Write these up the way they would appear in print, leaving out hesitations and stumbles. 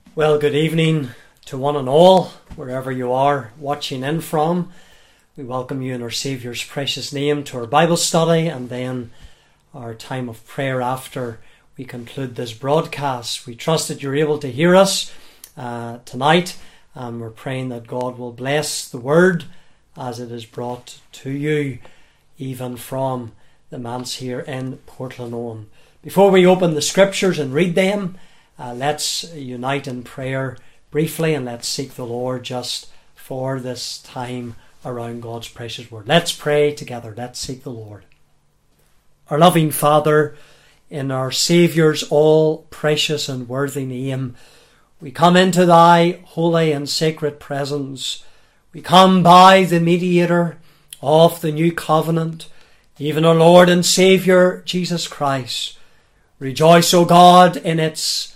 Well, good evening to one and all, wherever you are watching in from. We welcome you in our Saviour's precious name to our Bible study and then our time of prayer after we conclude this broadcast. We trust that you're able to hear us tonight, and we're praying that God will bless the word as it is brought to you, even from the manse here in Portlaoise. Before we open the scriptures and read them, let's unite in prayer briefly, and let's seek the Lord just for this time around God's precious word. Let's pray together. Let's seek the Lord. Our loving Father, in our Saviour's all precious and worthy name, we come into thy holy and sacred presence. We come by the mediator of the new covenant, even our Lord and Saviour Jesus Christ. Rejoice, O God, in its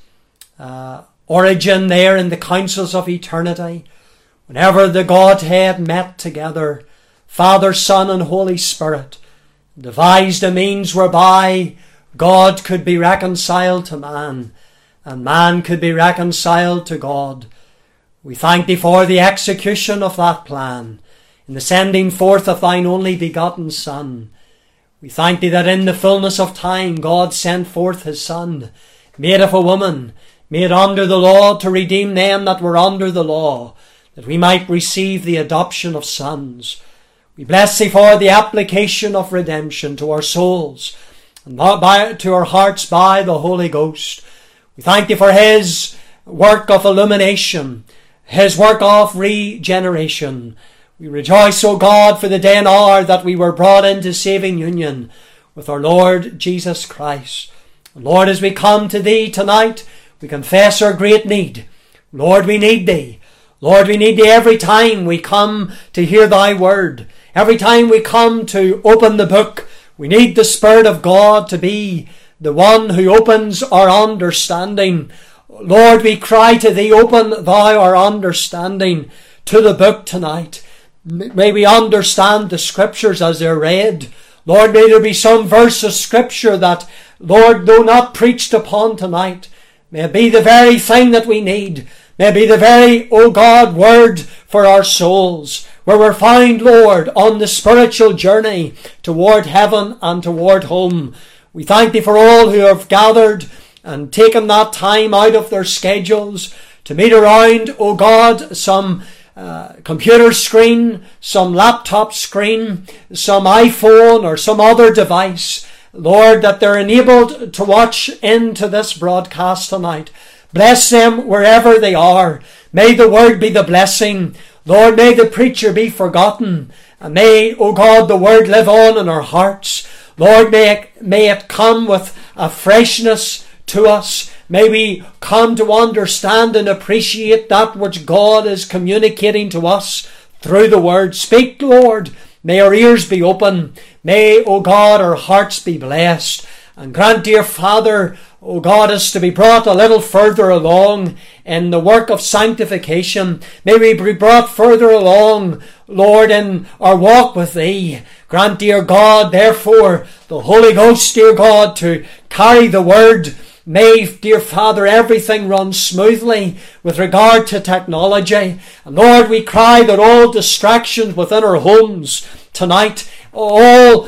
origin there in the councils of eternity, whenever the Godhead met together, Father, Son, and Holy Spirit, devised a means whereby God could be reconciled to man, and man could be reconciled to God. We thank thee for the execution of that plan, in the sending forth of thine only begotten Son. We thank thee that in the fullness of time God sent forth his Son, made of a woman, made under the law, to redeem them that were under the law, that we might receive the adoption of sons. We bless thee for the application of redemption to our souls and to our hearts by the Holy Ghost. We thank thee for his work of illumination, his work of regeneration. We rejoice, O God, for the day and hour that we were brought into saving union with our Lord Jesus Christ. And Lord, as we come to thee tonight, we confess our great need. Lord, we need thee. Lord, we need thee every time we come to hear thy word. Every time we come to open the book, we need the Spirit of God to be the one who opens our understanding. Lord, we cry to thee, open thou our understanding to the book tonight. May we understand the scriptures as they're read. Lord, may there be some verse of scripture that, Lord, though not preached upon tonight, may it be the very thing that we need. May it be the very, O God, word for our souls, where we're found, Lord, on the spiritual journey toward heaven and toward home. We thank thee for all who have gathered and taken that time out of their schedules to meet around, O God, some computer screen, some laptop screen, some iPhone or some other device. Lord, that they're enabled to watch into this broadcast tonight. Bless them wherever they are. May the word be the blessing. Lord, may the preacher be forgotten. And may, O God, the word live on in our hearts. Lord, may it come with a freshness to us. May we come to understand and appreciate that which God is communicating to us through the word. Speak, Lord. May our ears be open. May, O God, our hearts be blessed. And grant, dear Father, O God, us to be brought a little further along in the work of sanctification. May we be brought further along, Lord, in our walk with thee. Grant, dear God, therefore, the Holy Ghost, dear God, to carry the word. May, dear Father, everything run smoothly with regard to technology. And Lord, we cry that all distractions within our homes tonight, all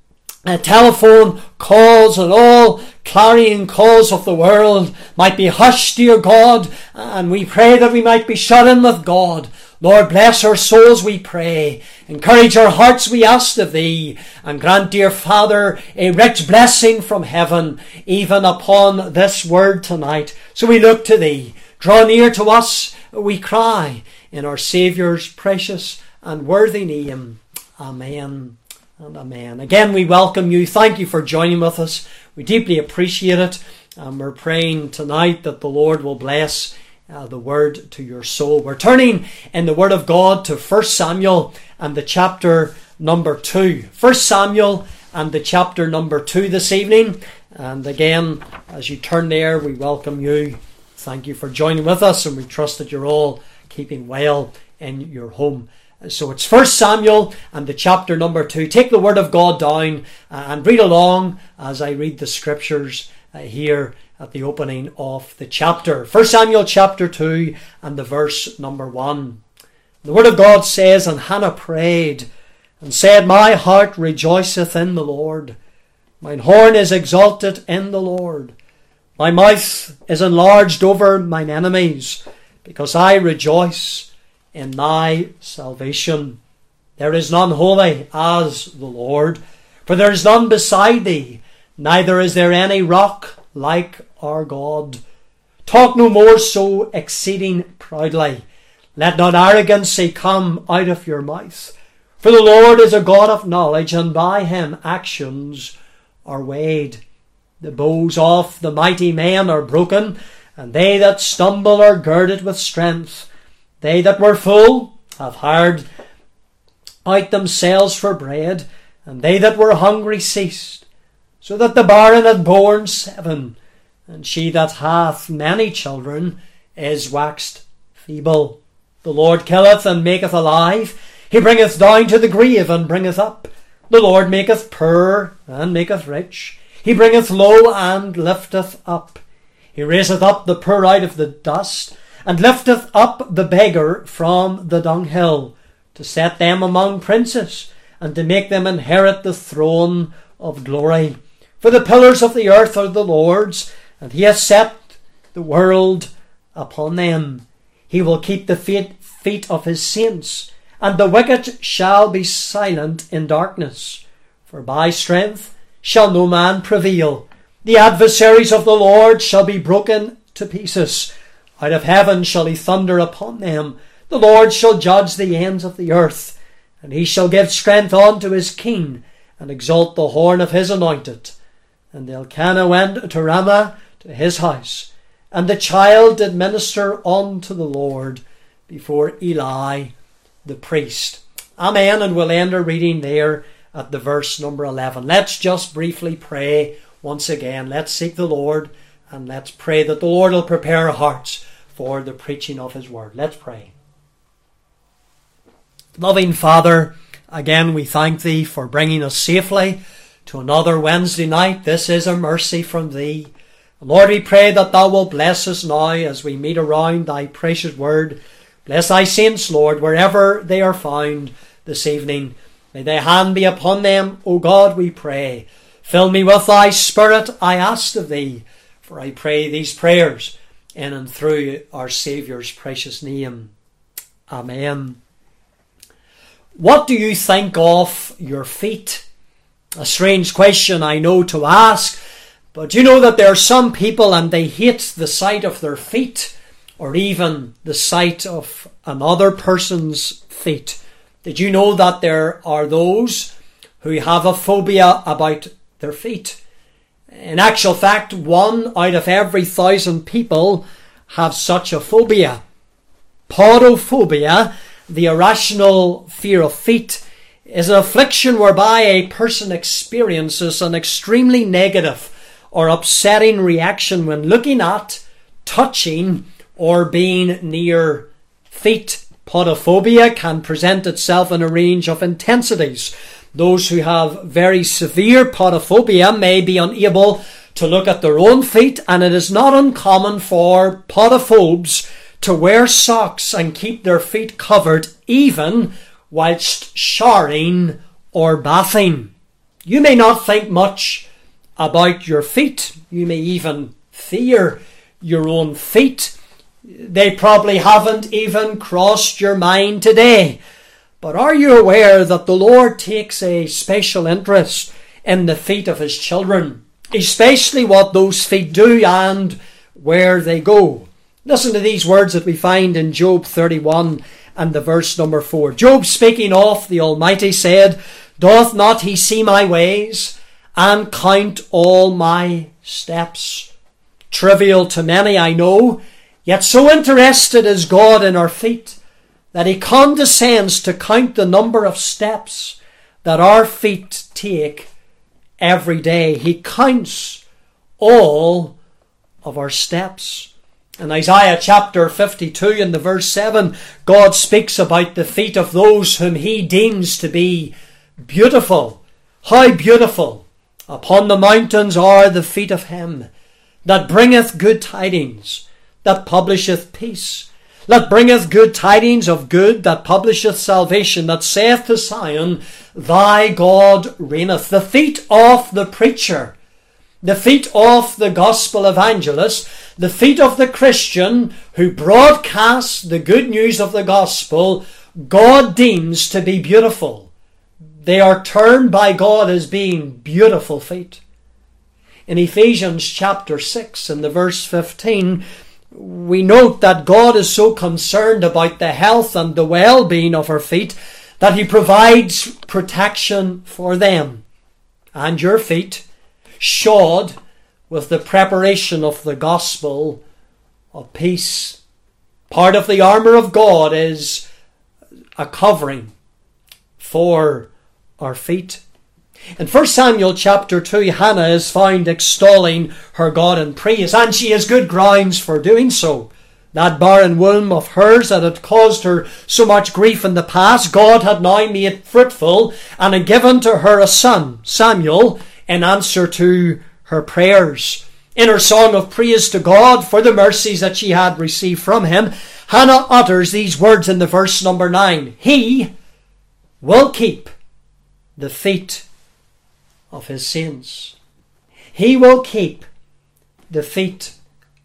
telephone calls and all clarion calls of the world might be hushed, dear God. And we pray that we might be shut in with God. Lord, bless our souls, we pray. Encourage our hearts, we ask of thee. And grant, dear Father, a rich blessing from heaven, even upon this word tonight. So we look to thee. Draw near to us, we cry, in our Saviour's precious and worthy name. Amen and amen. Again, we welcome you. Thank you for joining with us. We deeply appreciate it. And we're praying tonight that the Lord will bless the word to your soul. We're turning in the word of God to 1 Samuel and the chapter number 2. 1 Samuel and the chapter number 2 this evening. And again, as you turn there, we welcome you. Thank you for joining with us, and we trust that you're all keeping well in your home. So it's 1 Samuel and the chapter number 2. Take the word of God down and read along as I read the scriptures here at the opening of the chapter. 1 Samuel chapter 2 and the verse number 1. The word of God says, "And Hannah prayed and said, My heart rejoiceth in the Lord. Mine horn is exalted in the Lord. My mouth is enlarged over mine enemies, because I rejoice in thy salvation. There is none holy as the Lord, for there is none beside thee, neither is there any rock like our God. Talk no more so exceeding proudly. Let not arrogancy come out of your mouth. For the Lord is a God of knowledge, and by him actions are weighed. The bows of the mighty men are broken, and they that stumble are girded with strength. They that were full have hired out themselves for bread, and they that were hungry ceased, so that the barren hath borne 7, and she that hath many children is waxed feeble. The Lord killeth and maketh alive. He bringeth down to the grave and bringeth up. The Lord maketh poor and maketh rich. He bringeth low and lifteth up. He raiseth up the poor out of the dust, and lifteth up the beggar from the dunghill, to set them among princes, and to make them inherit the throne of glory. For the pillars of the earth are the Lord's, and he hath set the world upon them. He will keep the feet of his saints, and the wicked shall be silent in darkness. For by strength shall no man prevail. The adversaries of the Lord shall be broken to pieces. Out of heaven shall he thunder upon them. The Lord shall judge the ends of the earth, and he shall give strength unto his king, and exalt the horn of his anointed. And Elkanah went to Ramah to his house, and the child did minister unto the Lord before Eli the priest." Amen. And we'll end our reading there at the verse number 11. Let's just briefly pray once again. Let's seek the Lord, and let's pray that the Lord will prepare our hearts for the preaching of his word. Let's pray. Loving Father, again we thank thee for bringing us safely to another Wednesday night. This is a mercy from thee. Lord, we pray that thou wilt bless us now as we meet around thy precious word. Bless thy saints, Lord, wherever they are found this evening. May thy hand be upon them, O God, we pray. Fill me with thy Spirit, I ask of thee, for I pray these prayers in and through our Saviour's precious name. Amen. What do you think of your feet? A strange question, I know, to ask, but you know that there are some people and they hate the sight of their feet, or even the sight of another person's feet. Did you know that there are those who have a phobia about their feet? In actual fact, 1 out of every 1,000 people have such a phobia. Podophobia, the irrational fear of feet, is an affliction whereby a person experiences an extremely negative or upsetting reaction when looking at, touching, or being near feet. Podophobia can present itself in a range of intensities. Those who have very severe podophobia may be unable to look at their own feet, and it is not uncommon for podophobes to wear socks and keep their feet covered even whilst showering or bathing. You may not think much about your feet. You may even fear your own feet. They probably haven't even crossed your mind today. But are you aware that the Lord takes a special interest in the feet of his children, especially what those feet do and where they go? Listen to these words that we find in Job 31 and the verse number 4. Job, speaking of the Almighty, said, "Doth not he see my ways and count all my steps?" Trivial to many, I know, yet so interested is God in our feet that he condescends to count the number of steps that our feet take every day. He counts all of our steps. In Isaiah chapter 52 in the verse 7, God speaks about the feet of those whom he deems to be beautiful. How beautiful upon the mountains are the feet of him that bringeth good tidings, that publisheth peace, that bringeth good tidings of good, that publisheth salvation, that saith to Zion, Thy God reigneth. The feet of the preacher, the feet of the gospel evangelist, the feet of the Christian who broadcasts the good news of the gospel, God deems to be beautiful. They are termed by God as being beautiful feet. In Ephesians chapter 6 and the verse 15, we note that God is so concerned about the health and the well-being of our feet that He provides protection for them. And your feet, shod with the preparation of the gospel of peace. Part of the armour of God is a covering for our feet. In 1 Samuel chapter 2, Hannah is found extolling her God in praise, and she has good grounds for doing so. That barren womb of hers that had caused her so much grief in the past, God had now made fruitful and had given to her a son, Samuel, in answer to her prayers. In her song of praise to God for the mercies that she had received from Him, Hannah utters these words in the verse number 9. He will keep the feet of His saints. He will keep the feet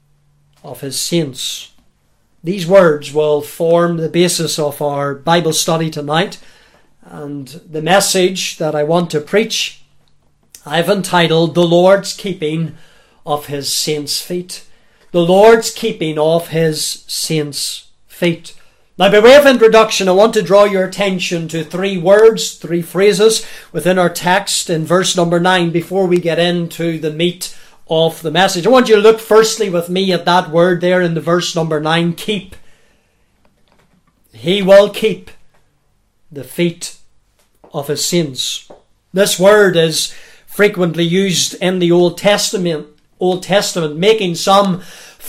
of His saints. These words will form the basis of our Bible study tonight, and the message that I want to preach I've entitled The Lord's Keeping of His Saints' Feet. The Lord's Keeping of His Saints' Feet. Now, by way of introduction, I want to draw your attention to three words, three phrases within our text in verse number 9 before we get into the meat of the message. I want you to look firstly with me at that word there in the verse number 9, keep. He will keep the feet of His saints. This word is frequently used in the Old Testament, making some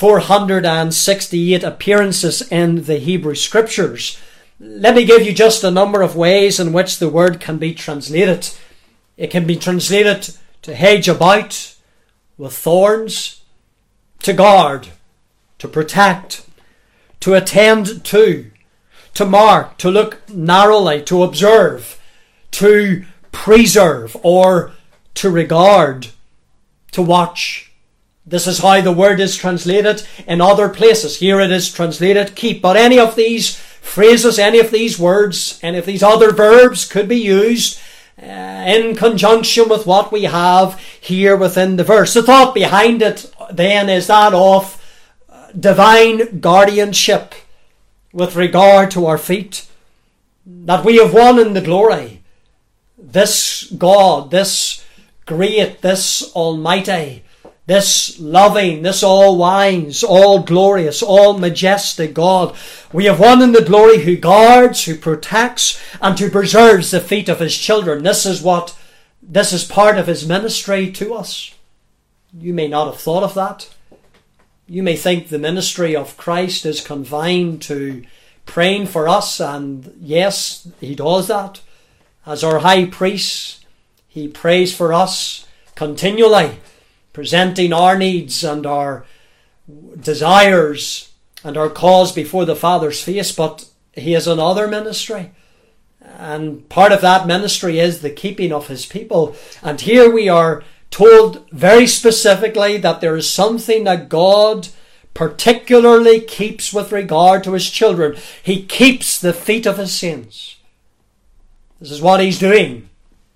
468 appearances in the Hebrew Scriptures. Let me give you just a number of ways in which the word can be translated. It can be translated to hedge about with thorns, to guard, to protect, to attend to mark, to look narrowly, to observe, to preserve, or to regard, to watch. This is how the word is translated in other places. Here it is translated keep. But any of these phrases, any of these words, any of these other verbs could be used in conjunction with what we have here within the verse. The thought behind it then is that of divine guardianship with regard to our feet. That we have won in the glory. This God, this great, this almighty, this loving, this all-wise, all-glorious, all-majestic God. We have one in the glory who guards, who protects, and who preserves the feet of His children. This is part of His ministry to us. You may not have thought of that. You may think the ministry of Christ is confined to praying for us, and yes, He does that. As our high priest, He prays for us continually, presenting our needs and our desires and our cause before the Father's face. But He has another ministry, and part of that ministry is the keeping of His people. And here we are told very specifically that there is something that God particularly keeps with regard to His children. He keeps the feet of His saints. This is what He's doing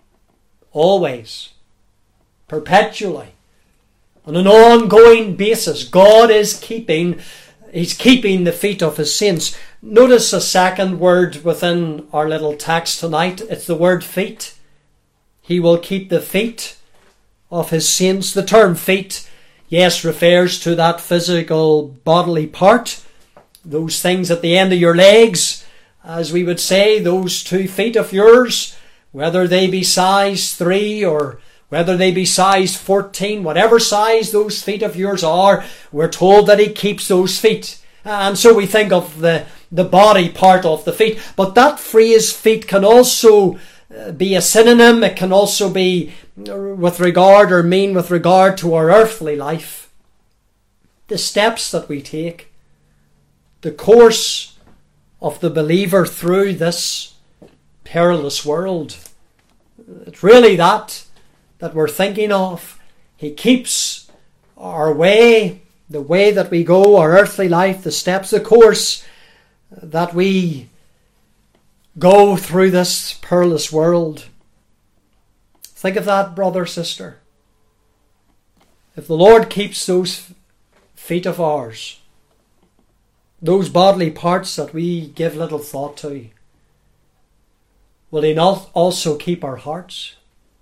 always, perpetually, on an ongoing basis. God is keeping the feet of His saints. Notice a second word within our little text tonight. It's the word feet. He will keep the feet of His saints. The term feet, yes, refers to that physical bodily part. Those things at the end of your legs, as we would say, those 2 feet of yours, whether they be size 3 or whether they be size 14, whatever size those feet of yours are, we're told that He keeps those feet. And so we think of the body part of the feet. But that phrase feet can also be a synonym. It can also be with regard or mean with regard to our earthly life. the steps that we take, the course of the believer through this perilous world. It's really that we're thinking of. He keeps our way, the way that we go, our earthly life, the steps, the course that we go through this perilous world. Think of that, brother, sister. If the Lord keeps those feet of ours, those bodily parts that we give little thought to, will He not also keep our hearts?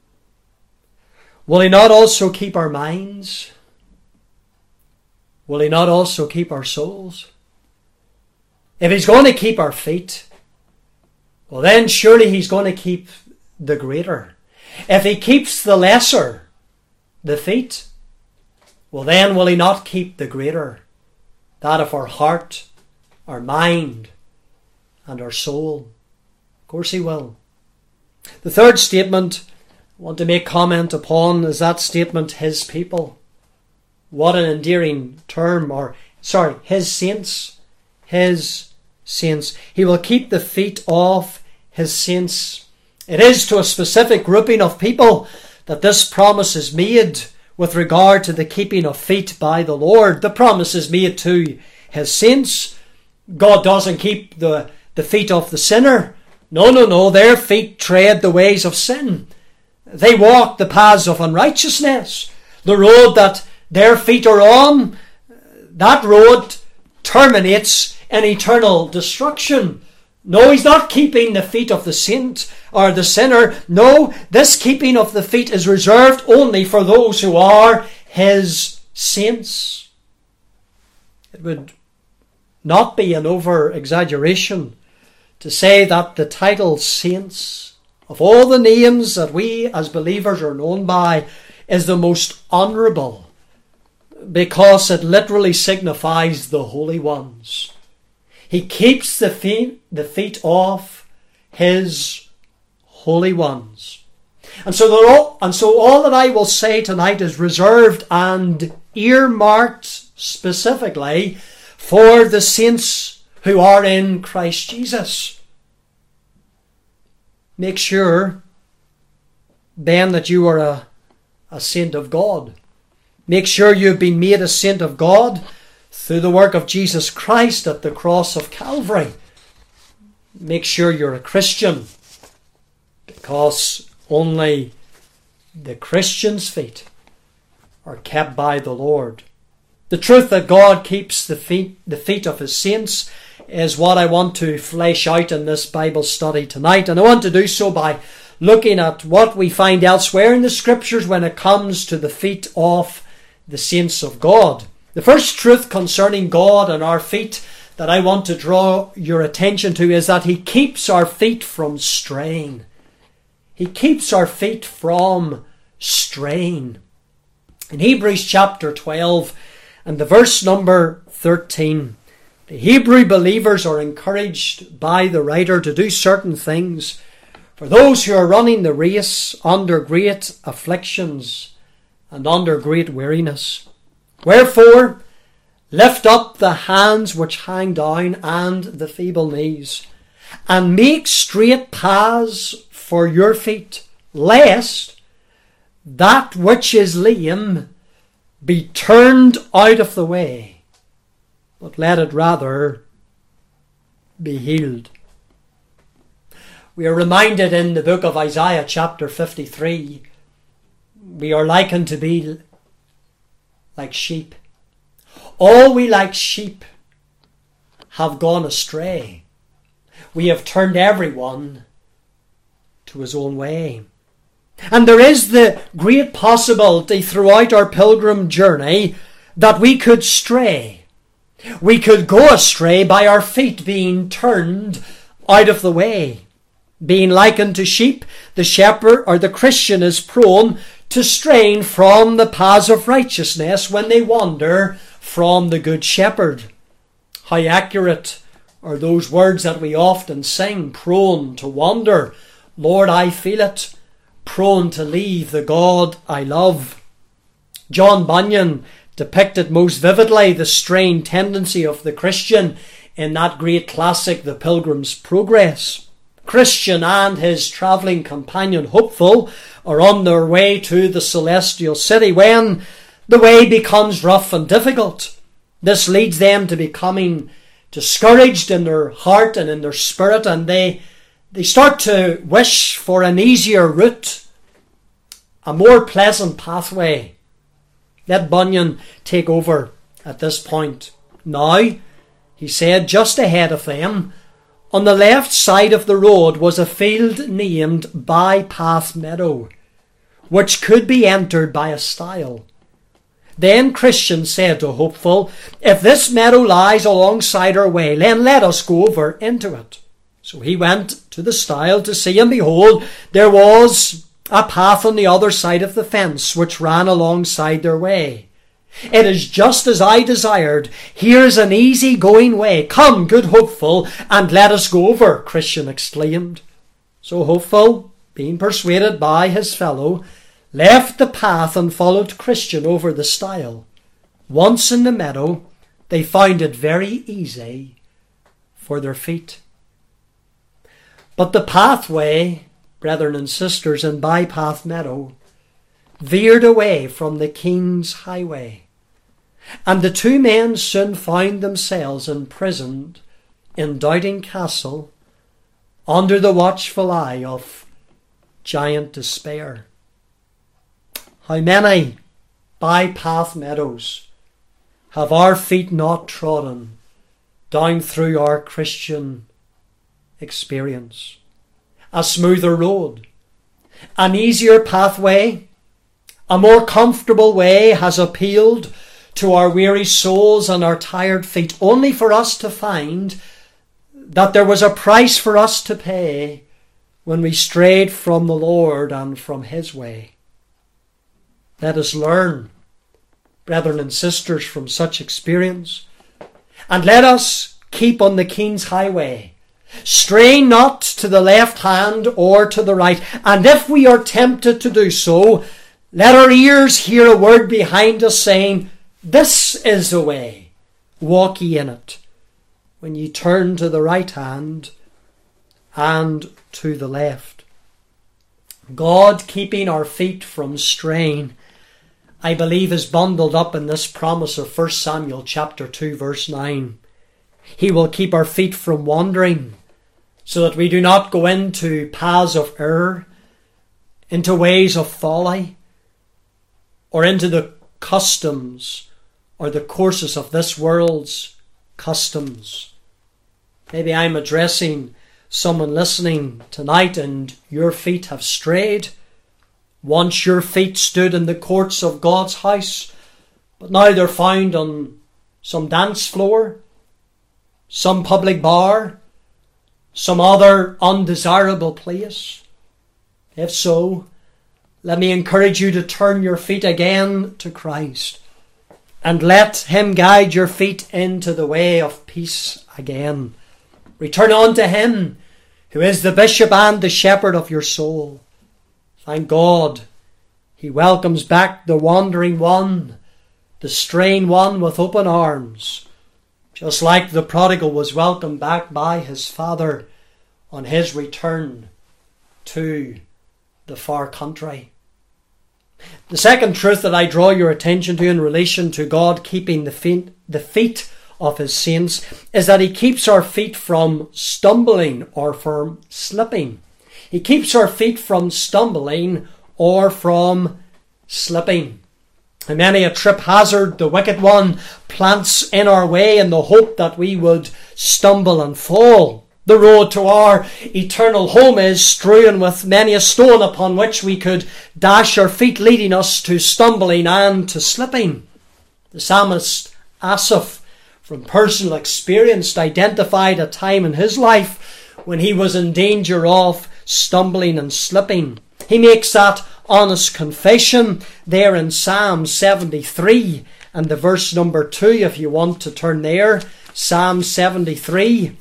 Will He not also keep our minds? Will He not also keep our souls? If He's going to keep our feet, well then surely He's going to keep the greater. If He keeps the lesser, the feet, well then will He not keep the greater, that of our heart, our mind, and our soul? Of course He will. The third statement I want to make comment upon is that statement, His people. What an endearing term, His saints. His saints. He will keep the feet of His saints. It is to a specific grouping of people that this promise is made with regard to the keeping of feet by the Lord. The promise is made to His saints. God doesn't keep the feet of the sinner. No. Their feet tread the ways of sin. They walk the paths of unrighteousness. The road that their feet are on, that road terminates in eternal destruction. No, He's not keeping the feet of the saint or the sinner. No, this keeping of the feet is reserved only for those who are His saints. It would not be an over-exaggeration to say that the title saints, of all the names that we as believers are known by, is the most honourable, because it literally signifies the holy ones. He keeps the feet of His holy ones. And so all that I will say tonight is reserved and earmarked specifically for the saints who are in Christ Jesus. Make sure then that you are a saint of God. Make sure you've been made a saint of God through the work of Jesus Christ at the cross of Calvary. Make sure you're a Christian, because only the Christian's feet are kept by the Lord. The truth that God keeps the feet of His saints is what I want to flesh out in this Bible study tonight. And I want to do so by looking at what we find elsewhere in the Scriptures when it comes to the feet of the saints of God. The first truth concerning God and our feet that I want to draw your attention to is that He keeps our feet from straying. He keeps our feet from straying. In Hebrews chapter 12 and the verse number 13, the Hebrew believers are encouraged by the writer to do certain things for those who are running the race under great afflictions and under great weariness. Wherefore, lift up the hands which hang down and the feeble knees, and make straight paths for your feet, lest that which is lame be turned out of the way, but let it rather be healed. We are reminded in the book of Isaiah chapter 53, we are likened to be like sheep. All we like sheep have gone astray. We have turned everyone to his own way. And there is the great possibility throughout our pilgrim journey that we could stray. We could go astray by our feet being turned out of the way. Being likened to sheep, the shepherd or the Christian is prone to straying from the paths of righteousness when they wander from the good shepherd. How accurate are those words that we often sing, prone to wander. Lord, I feel it. Prone to leave the God I love. John Bunyan depicted most vividly the straying tendency of the Christian in that great classic, The Pilgrim's Progress. Christian and his travelling companion, Hopeful, are on their way to the celestial city when the way becomes rough and difficult. This leads them to becoming discouraged in their heart and in their spirit, and they start to wish for an easier route, a more pleasant pathway. Let Bunyan take over at this point. Now, he said, just ahead of them, on the left side of the road was a field named Bypath Meadow, which could be entered by a stile. Then Christian said to Hopeful, if this meadow lies alongside our way, then let us go over into it. So he went to the stile to see, and behold, there was a path on the other side of the fence which ran alongside their way. It is just as I desired. Here's an easy-going way. Come, good Hopeful, and let us go over, Christian exclaimed. So Hopeful, being persuaded by his fellow, left the path and followed Christian over the stile. Once in the meadow, they found it very easy for their feet. But the pathway, brethren and sisters, in Bypath Meadow veered away from the King's highway, and the two men soon found themselves imprisoned in Doubting Castle under the watchful eye of Giant Despair. How many bypath meadows have our feet not trodden down through our Christian experience? A smoother road, an easier pathway, a more comfortable way has appealed to our weary souls and our tired feet, only for us to find that there was a price for us to pay when we strayed from the Lord and from his way. Let us learn, brethren and sisters, from such experience, and let us keep on the King's highway, straying not to the left hand or to the right, and if we are tempted to do so, let our ears hear a word behind us saying, this is the way, walk ye in it, when ye turn to the right hand and to the left. God keeping our feet from straying, I believe, is bundled up in this promise of 1 Samuel chapter 2 verse 9. He will keep our feet from wandering, so that we do not go into paths of error, into ways of folly, or into the customs or the courses of this world's customs. Maybe I'm addressing someone listening tonight and your feet have strayed. Once your feet stood in the courts of God's house, but now they're found on some dance floor, some public bar, some other undesirable place. If so, let me encourage you to turn your feet again to Christ and let him guide your feet into the way of peace again. Return unto him who is the bishop and the shepherd of your soul. Thank God, he welcomes back the wandering one, the straying one, with open arms, just like the prodigal was welcomed back by his father on his return to the far country. The second truth that I draw your attention to in relation to God keeping the feet of his saints is that he keeps our feet from stumbling or from slipping. He keeps our feet from stumbling or from slipping. And many a trip hazard the wicked one plants in our way in the hope that we would stumble and fall. The road to our eternal home is strewn with many a stone upon which we could dash our feet, leading us to stumbling and to slipping. The psalmist Asaph, from personal experience, identified a time in his life when he was in danger of stumbling and slipping. He makes that honest confession there in Psalm 73 and the verse number 2, if you want to turn there. Psalm 73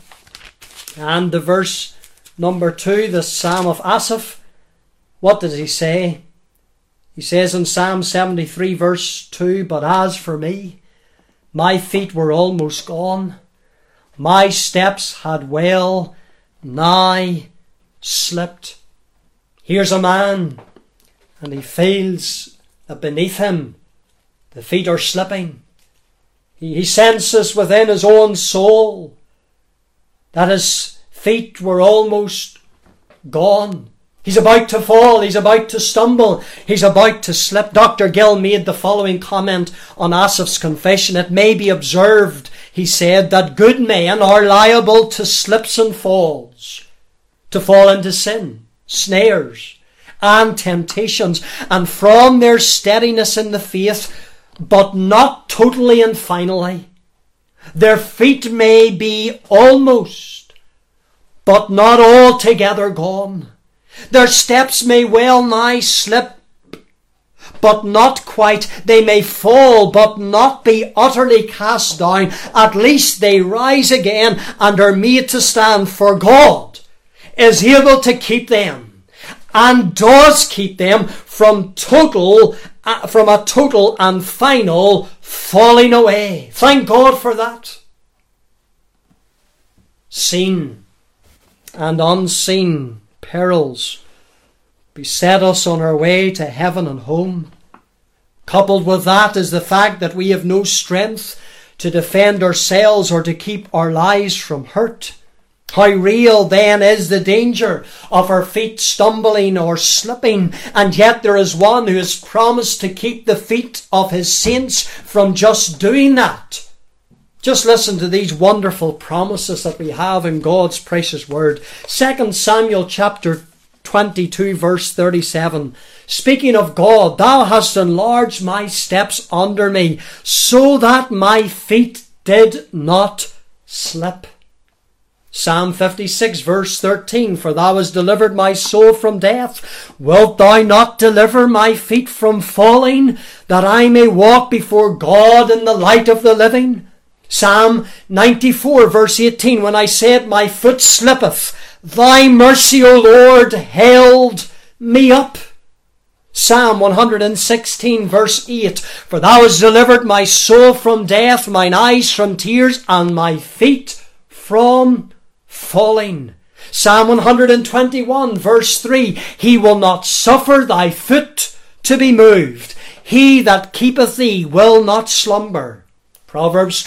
and the verse number 2, the Psalm of Asaph. What does he say? He says in Psalm 73 verse 2, "But as for me, my feet were almost gone. My steps had well nigh slipped." Here's a man, and he feels that beneath him the feet are slipping. He senses within his own soul that his feet were almost gone. He's about to fall, he's about to stumble, he's about to slip. Dr. Gill made the following comment on Asaph's confession. "It may be observed," he said, "that good men are liable to slips and falls, to fall into sin, snares, and temptations, and from their steadiness in the faith, but not totally and finally. Their feet may be almost, but not altogether gone. Their steps may well nigh slip, but not quite. They may fall, but not be utterly cast down. At least they rise again and are made to stand, for God is able to keep them, and does keep them from a total and final falling away." Thank God for that. Seen and unseen perils beset us on our way to heaven and home. Coupled with that is the fact that we have no strength to defend ourselves or to keep our lives from hurt. How real then is the danger of our feet stumbling or slipping, and yet there is one who has promised to keep the feet of his saints from just doing that. Just listen to these wonderful promises that we have in God's precious word. 2 Samuel chapter 22 verse 37. Speaking of God, "Thou hast enlarged my steps under me, so that my feet did not slip." Psalm 56 verse 13. "For thou hast delivered my soul from death. Wilt thou not deliver my feet from falling, that I may walk before God in the light of the living?" Psalm 94 verse 18. "When I said, my foot slippeth, thy mercy, O Lord, held me up." Psalm 116 verse 8. "For thou hast delivered my soul from death, mine eyes from tears, and my feet from falling." Psalm 121 verse 3. "He will not suffer thy foot to be moved. He that keepeth thee will not slumber." Proverbs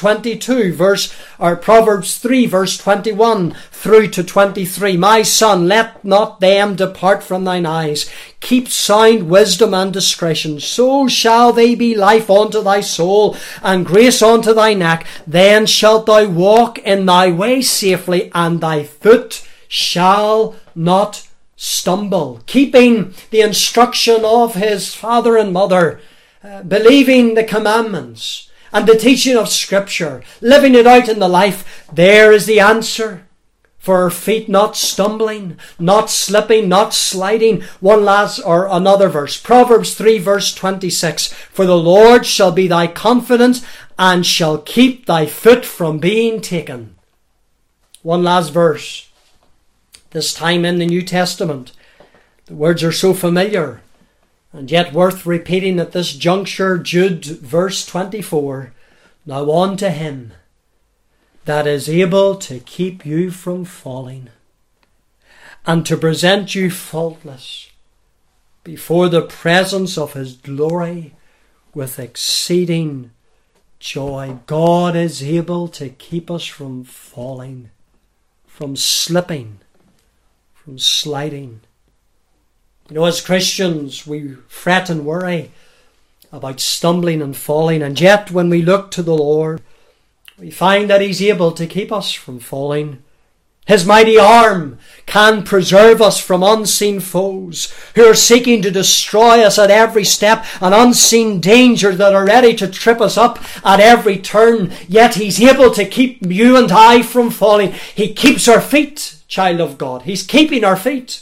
3 verse 21 through to 23. "My son, let not them depart from thine eyes. Keep sound wisdom and discretion. So shall they be life unto thy soul, and grace unto thy neck. Then shalt thou walk in thy way safely, and thy foot shall not stumble." Keeping the instruction of his father and mother, believing the commandments and the teaching of Scripture, living it out in the life, there is the answer for our feet not stumbling, not slipping, not sliding. Another verse. Proverbs 3 verse 26. "For the Lord shall be thy confidence, and shall keep thy foot from being taken." One last verse. This time in the New Testament. The words are so familiar, and yet worth repeating at this juncture. Jude verse 24. "Now unto him that is able to keep you from falling, and to present you faultless before the presence of his glory with exceeding joy." God is able to keep us from falling, from slipping, from sliding. You know, as Christians, we fret and worry about stumbling and falling, and yet when we look to the Lord, we find that he's able to keep us from falling. His mighty arm can preserve us from unseen foes who are seeking to destroy us at every step, and unseen dangers that are ready to trip us up at every turn. Yet he's able to keep you and I from falling. He keeps our feet, child of God. He's keeping our feet.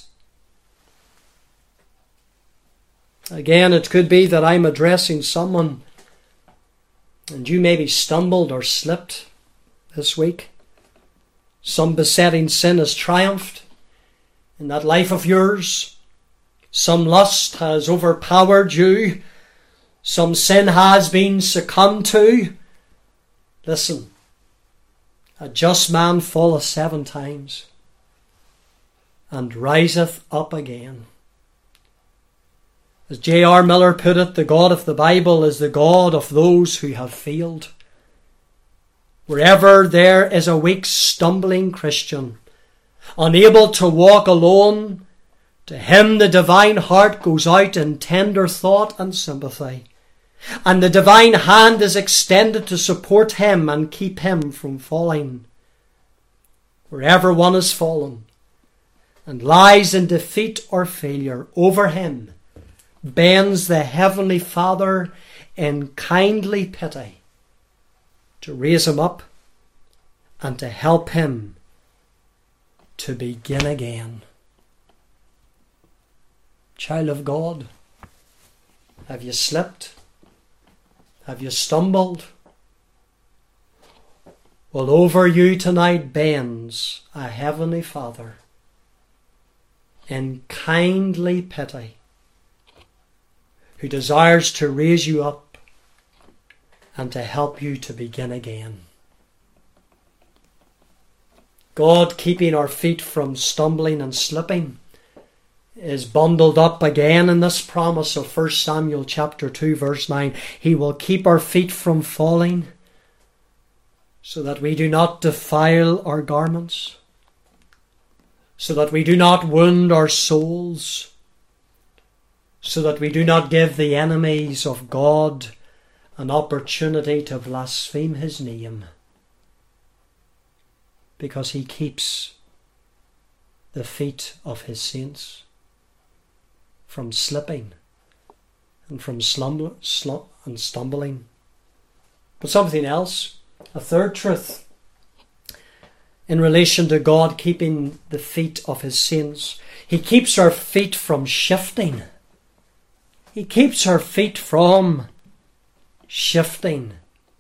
Again, it could be that I'm addressing someone, and you maybe stumbled or slipped this week. Some besetting sin has triumphed in that life of yours. Some lust has overpowered you. Some sin has been succumbed to. Listen, a just man falleth 7 times and riseth up again. As J.R. Miller put it, the God of the Bible is the God of those who have failed. Wherever there is a weak, stumbling Christian, unable to walk alone, to him the divine heart goes out in tender thought and sympathy, and the divine hand is extended to support him and keep him from falling. Wherever one is fallen and lies in defeat or failure, over him bends the Heavenly Father in kindly pity to raise him up and to help him to begin again. Child of God, have you slipped? Have you stumbled? Well, over you tonight bends a Heavenly Father in kindly pity, who desires to raise you up and to help you to begin again. God, keeping our feet from stumbling and slipping, is bundled up again in this promise of 1 Samuel chapter 2 verse 9. He will keep our feet from falling, so that we do not defile our garments, so that we do not wound our souls, so that we do not give the enemies of God an opportunity to blaspheme his name, because he keeps the feet of his saints from slipping and from stumbling. But something else, a third truth in relation to God keeping the feet of his saints. He keeps our feet from shifting. He keeps our feet from shifting.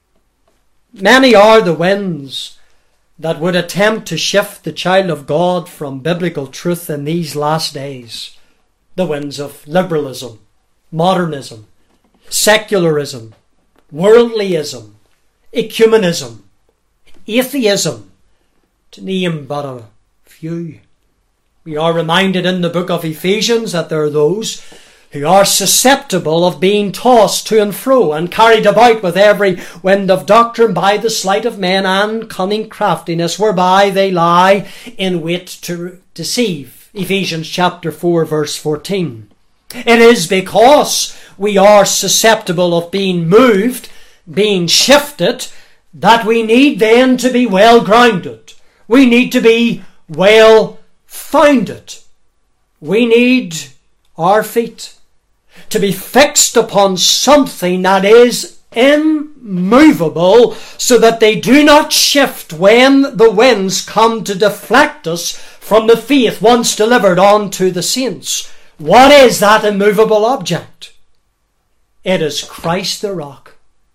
Many are the winds that would attempt to shift the child of God from biblical truth in these last days. The winds of liberalism, modernism, secularism, worldlyism, ecumenism, atheism, to name but a few. We are reminded in the book of Ephesians that there are those who are susceptible of being tossed to and fro and carried about with every wind of doctrine by the sleight of men and cunning craftiness, whereby they lie in wait to deceive. Ephesians chapter 4 verse 14. It is because we are susceptible of being moved, being shifted, that we need then to be well grounded. We need to be well founded. We need our feet to be fixed upon something that is immovable, so that they do not shift when the winds come to deflect us from the faith once delivered on to the saints. What is that immovable object? It is Christ the rock.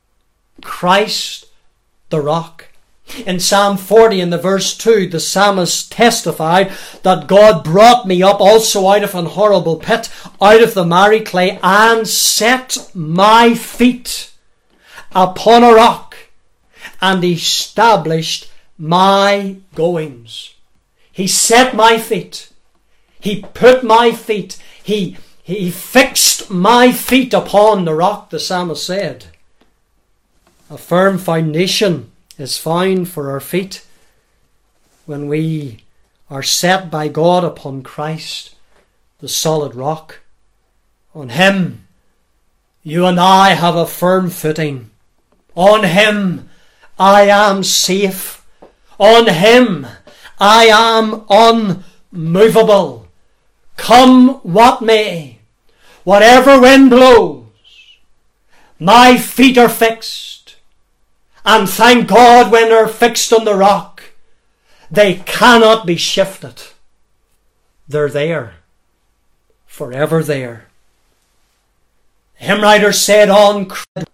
Christ the rock. In Psalm 40 in the verse 2, the psalmist testified that God brought me up also out of an horrible pit, out of the miry clay, and set my feet upon a rock, and established my goings. He set my feet. He put my feet. He fixed my feet upon the rock, the psalmist said. A firm foundation is found for our feet when we are set by God upon Christ, the solid rock. On him, you and I have a firm footing. On him, I am safe. On him, I am unmovable. Come what may, whatever wind blows, my feet are fixed. And thank God, when they're fixed on the rock, they cannot be shifted. They're there, forever there. The hymn writer said on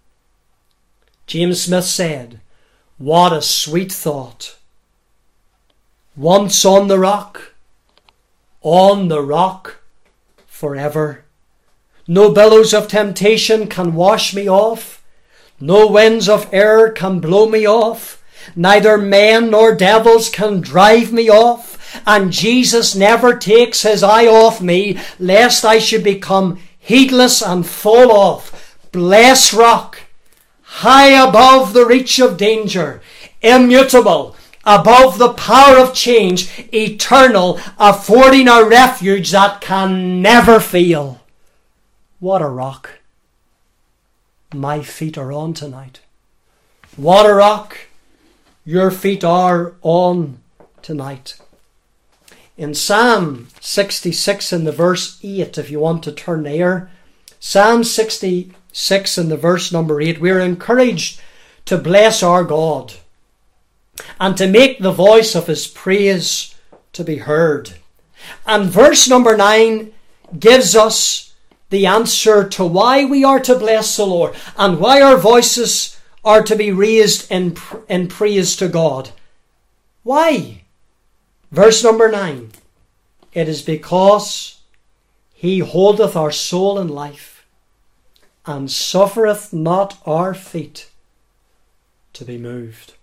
James Smith said, what a sweet thought. Once on the rock forever. No billows of temptation can wash me off. No winds of error can blow me off. Neither men nor devils can drive me off. And Jesus never takes his eye off me, lest I should become heedless and fall off. Blessed rock, high above the reach of danger, immutable, above the power of change, eternal, affording a refuge that can never fail. What a rock my feet are on tonight. What a rock your feet are on tonight. In Psalm 66 in the verse 8, if you want to turn there, Psalm 66 in the verse number 8, we are encouraged to bless our God and to make the voice of his praise to be heard. And verse number 9 gives us the answer to why we are to bless the Lord and why our voices are to be raised in praise to God. Why? Verse number 9. It is because he holdeth our soul in life and suffereth not our feet to be moved.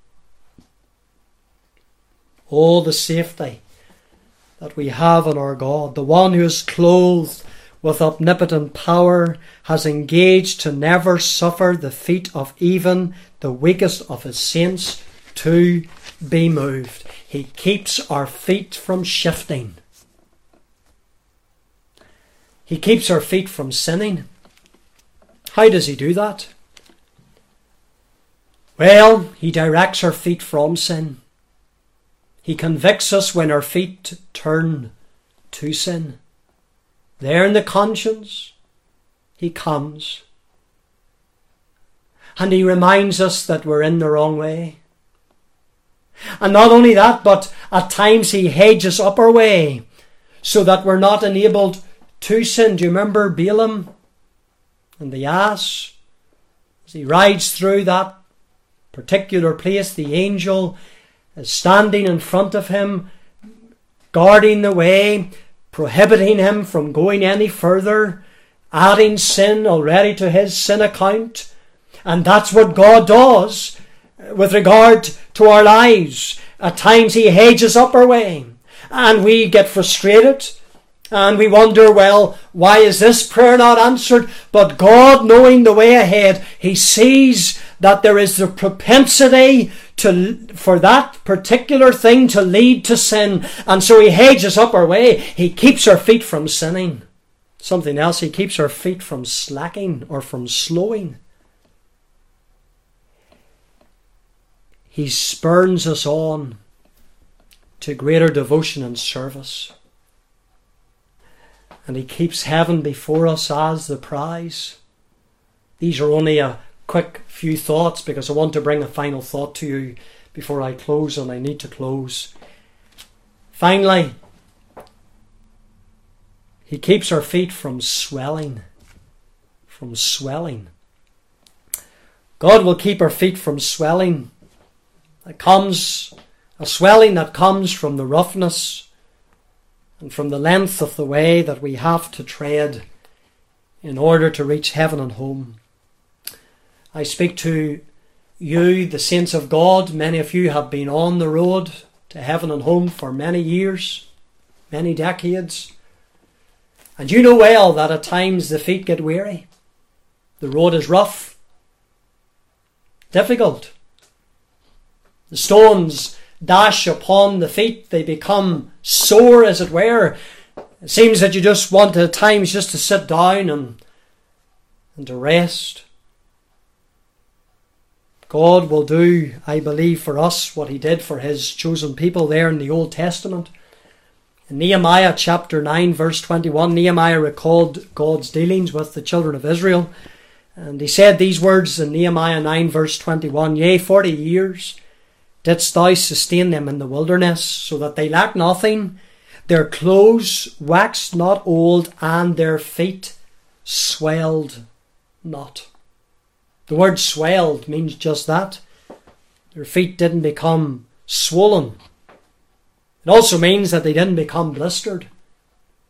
Oh, the safety that we have in our God, the one who is clothed with omnipotent power, has engaged to never suffer the feet of even the weakest of his saints to be moved. He keeps our feet from shifting. He keeps our feet from sinning. How does he do that? Well, he directs our feet from sin. He convicts us when our feet turn to sin. There in the conscience, he comes. And he reminds us that we're in the wrong way. And not only that, but at times he hedges up our way so that we're not enabled to sin. Do you remember Balaam and the ass? As he rides through that particular place, the angel is standing in front of him, guarding the way, prohibiting him from going any further, adding sin already to his sin account. And that's what God does with regard to our lives. At times he hedges up our way and we get frustrated and we wonder, well, why is this prayer not answered? But God, knowing the way ahead, he sees that there is the propensity for that particular thing to lead to sin. And so he hedges up our way. He keeps our feet from sinning. Something else, he keeps our feet from slacking or from slowing. He spurs us on to greater devotion and service. And he keeps heaven before us as the prize. These are only a quick few thoughts because I want to bring a final thought to you before I close, and I need to close. Finally, he keeps our feet from swelling. From swelling. God will keep our feet from swelling. A swelling that comes from the roughness and from the length of the way that we have to tread in order to reach heaven and home. I speak to you, the saints of God. Many of you have been on the road to heaven and home for many years, many decades. And you know well that at times the feet get weary. The road is rough, difficult. The stones dash upon the feet. They become sore, as it were. It seems that you just want at times just to sit down and to rest. God will do, I believe, for us what he did for his chosen people there in the Old Testament. In Nehemiah chapter 9 verse 21, Nehemiah recalled God's dealings with the children of Israel. And he said these words in Nehemiah 9 verse 21, Yea, 40 years didst thou sustain them in the wilderness, so that they lacked nothing. Their clothes waxed not old, and their feet swelled not. The word swelled means just that. Their feet didn't become swollen. It also means that they didn't become blistered.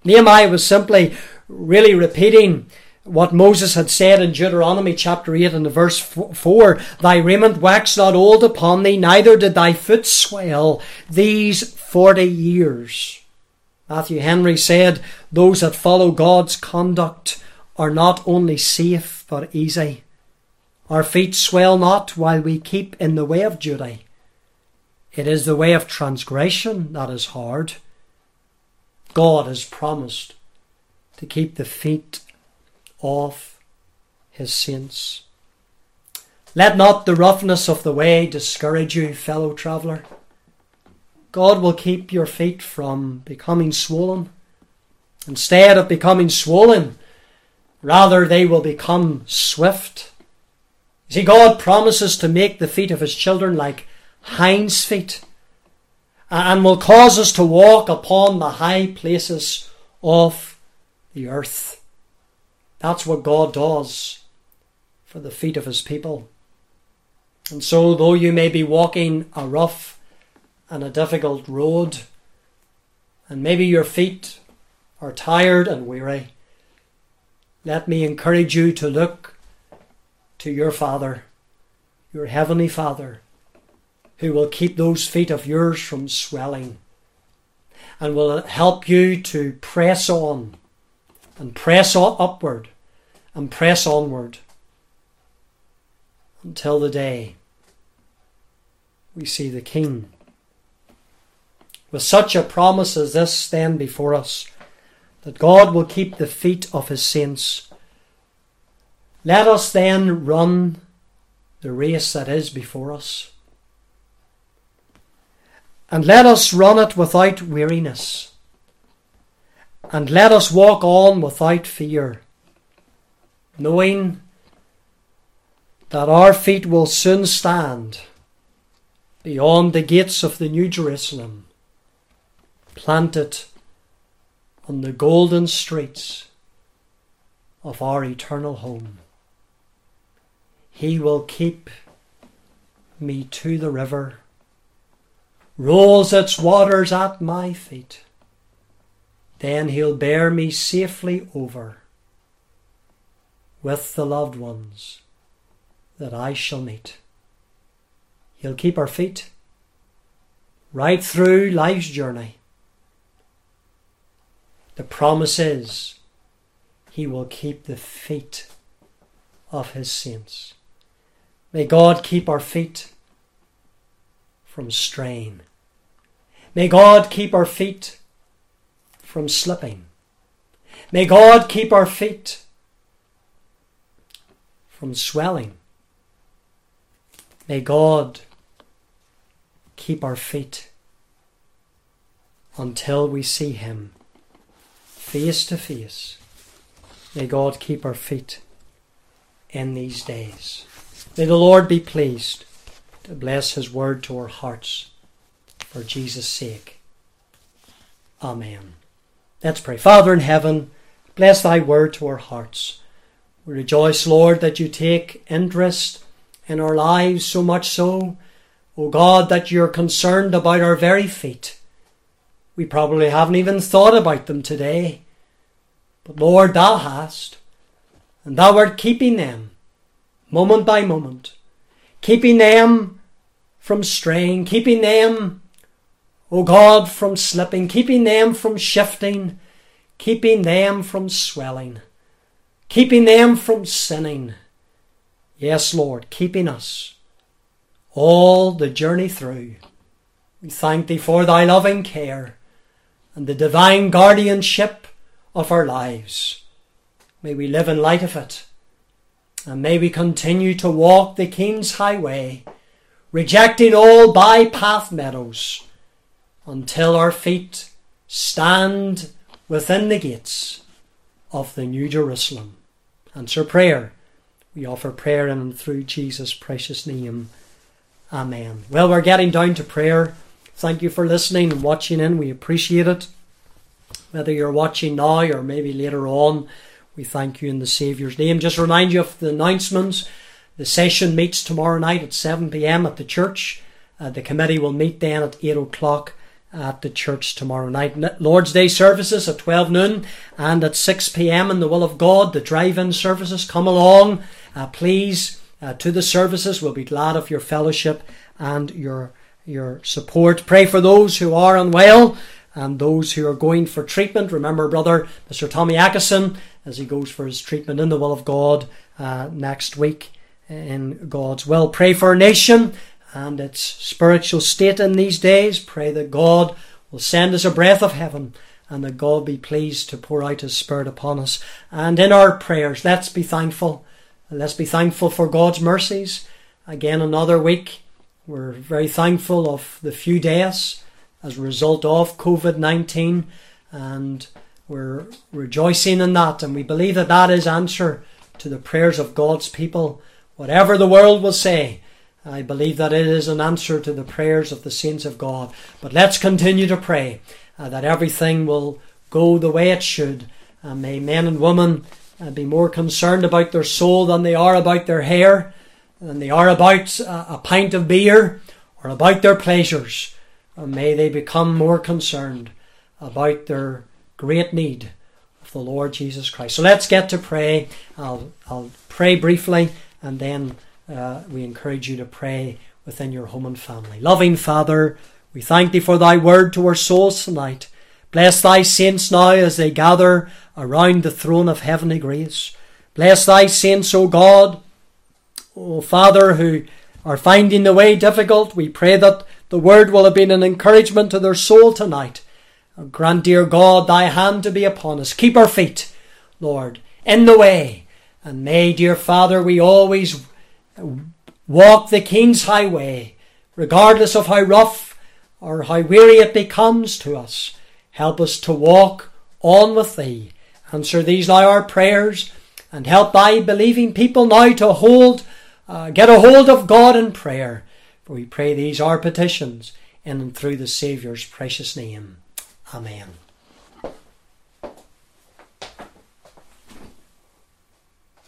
Nehemiah was simply really repeating what Moses had said in Deuteronomy chapter 8 and verse 4. Thy raiment waxed not old upon thee, neither did thy foot swell these 40 years. Matthew Henry said, those that follow God's conduct are not only safe but easy. Our feet swell not while we keep in the way of duty. It is the way of transgression that is hard. God has promised to keep the feet of his saints. Let not the roughness of the way discourage you, fellow traveller. God will keep your feet from becoming swollen. Instead of becoming swollen, rather they will become swift. You see, God promises to make the feet of his children like hinds' feet, and will cause us to walk upon the high places of the earth. That's what God does for the feet of his people. And so, though you may be walking a rough and a difficult road, and maybe your feet are tired and weary, let me encourage you to look to your Father, your Heavenly Father, who will keep those feet of yours from swelling and will help you to press on and press upward and press onward until the day we see the King. With such a promise as this then before us, that God will keep the feet of his saints, let us then run the race that is before us. And let us run it without weariness. And let us walk on without fear, knowing that our feet will soon stand beyond the gates of the New Jerusalem, planted on the golden streets of our eternal home. He will keep me to the river, rolls its waters at my feet. Then he'll bear me safely over with the loved ones that I shall meet. He'll keep our feet right through life's journey. The promise is he will keep the feet of his saints. May God keep our feet from straying. May God keep our feet from slipping. May God keep our feet from swelling. May God keep our feet until we see him face to face. May God keep our feet in these days. May the Lord be pleased to bless his word to our hearts for Jesus' sake. Amen. Let's pray. Father in heaven, bless thy word to our hearts. We rejoice, Lord, that you take interest in our lives, so much so, O God, that you're concerned about our very feet. We probably haven't even thought about them today. But Lord, thou hast, and thou art keeping them moment by moment, keeping them from straying, keeping them, O God, from slipping, keeping them from shifting, keeping them from swelling, keeping them from sinning. Yes, Lord, keeping us all the journey through. We thank thee for thy loving care and the divine guardianship of our lives. May we live in light of it, and may we continue to walk the King's highway, rejecting all bypath meadows, until our feet stand within the gates of the New Jerusalem. Answer prayer. We offer prayer in and through Jesus' precious name. Amen. Well, we're getting down to prayer. Thank you for listening and watching in. We appreciate it. Whether you're watching now or maybe later on, we thank you in the Saviour's name. Just remind you of the announcements. The session meets tomorrow night at 7 p.m. at the church. The committee will meet then at 8 o'clock at the church tomorrow night. Lord's Day services at 12 noon and at 6 p.m. in the will of God. The drive-in services, come along, please, to the services. We'll be glad of your fellowship and your support. Pray for those who are unwell and those who are going for treatment. Remember Brother Mr. Tommy Atkinson as he goes for his treatment in the will of God next week in God's will. Pray for our nation and its spiritual state in these days. Pray that God will send us a breath of heaven and that God be pleased to pour out His Spirit upon us. And in our prayers, let's be thankful. Let's be thankful for God's mercies. Again, another week. We're very thankful of the few deaths as a result of COVID-19, and we're rejoicing in that, and we believe that that is answer to the prayers of God's people. Whatever the world will say, I believe that it is an answer to the prayers of the saints of God. But let's continue to pray that everything will go the way it should. May men and women be more concerned about their soul than they are about their hair, than they are about a pint of beer or about their pleasures. And may they become more concerned about their great need of the Lord Jesus Christ. So let's get to pray. I'll pray briefly, and then we encourage you to pray within your home and family. Loving Father, we thank Thee for Thy word to our souls tonight. Bless Thy saints now as they gather around the throne of heavenly grace. Bless Thy saints, O God, O Father, who are finding the way difficult. We pray that the word will have been an encouragement to their soul tonight. Grant, dear God, Thy hand to be upon us. Keep our feet, Lord, in the way. And may, dear Father, we always walk the King's highway, regardless of how rough or how weary it becomes to us. Help us to walk on with Thee. Answer these now our prayers, and help Thy believing people now to get a hold of God in prayer. For we pray these our petitions in and through the Saviour's precious name. Amen.